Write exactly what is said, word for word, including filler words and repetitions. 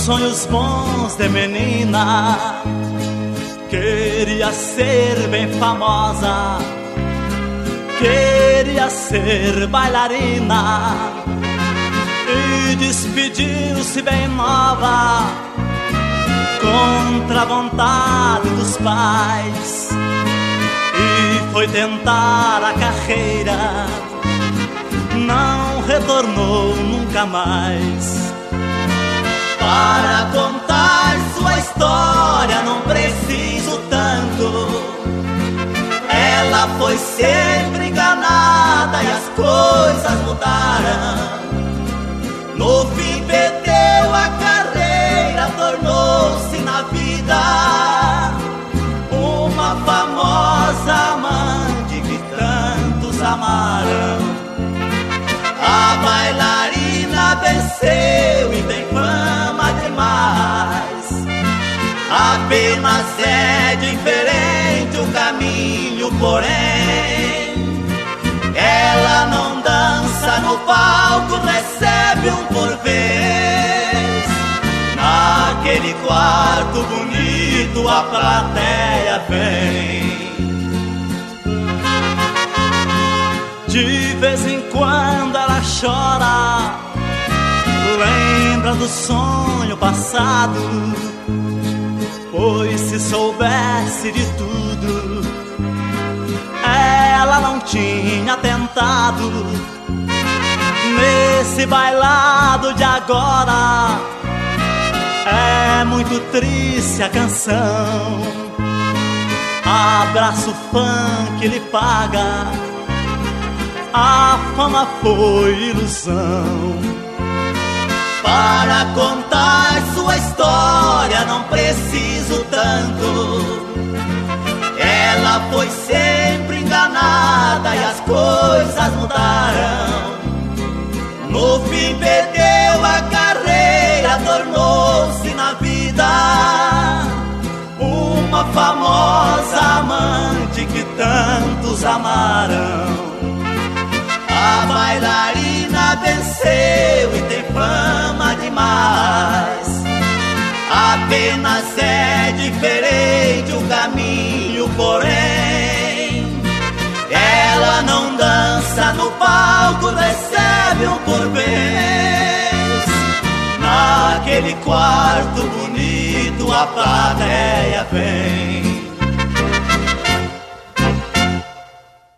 sonhos bons de menina, queria ser bem famosa, queria ser bailarina, e despediu-se bem nova, contra a vontade dos pais, e foi tentar a carreira, não retornou nunca mais. Para contar sua história não preciso tanto, ela foi sempre enganada e as coisas mudaram. No fim perdeu a carreira, tornou-se na vida uma famosa amante que tantos amaram. A bailarina venceu e tem fama demais, apenas é diferente o caminho, porém ela não dança no palco, recebe um por vez. Naquele quarto bonito a plateia vem. De vez em quando ela chora, lembra do sonho passado, pois se soubesse de tudo, ela não tinha tentado. Nesse bailado de agora, é muito triste a canção. Abraço funk lhe paga, a fama foi ilusão. Para contar sua história não preciso tanto, ela foi sempre enganada e as coisas mudaram. No fim perdeu a carreira, tornou-se na vida uma famosa amante que tantos amaram. A bailarina venceu e tem fama demais, apenas é diferente o caminho, porém ela não dança no palco, recebe um por vez. Naquele quarto bonito a plateia vem.